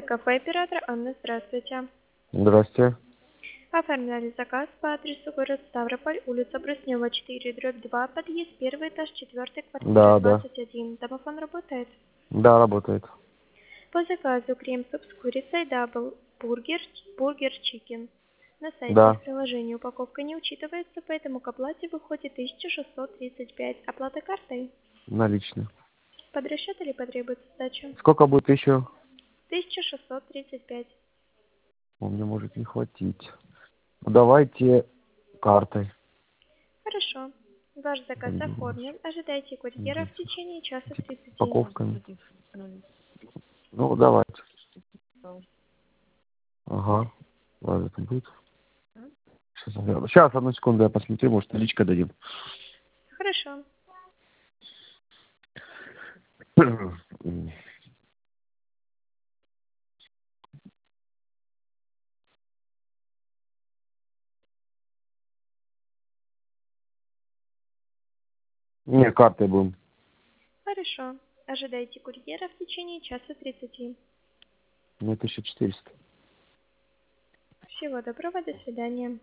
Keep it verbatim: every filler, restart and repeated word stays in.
кафе оператор Анна, здравствуйте. Здрасте. Оформляли заказ по адресу город Ставрополь, улица Бруснева, четыре, дробь два, подъезд, первый этаж, четвертый, квартира Да, да. двадцать один. Домофон работает? Да, работает. По заказу крем-суп с курицей, дабл, бургер, бургер чикен. На сайте Да. в приложении упаковка не учитывается, поэтому к оплате выходит тысяча шестьсот тридцать пять. Оплата картой? Наличные. Под расчет или потребуется сдача? Сколько будет еще? тысяча шестьсот тридцать пять. У меня может не хватить. Давайте картой. Хорошо. Ваш заказ оформлен. Ожидайте курьера в течение часа тридцати. Упаковками. Ну, давайте. Ага. Ладно, это будет. Сейчас, Сейчас, одну секунду, я посмотрю, может, наличка дадим. Хорошо. Не, картой будем. Хорошо. Ожидайте курьера в течение часа тридцати. Ну, тысяча четыреста. Всего доброго, до свидания.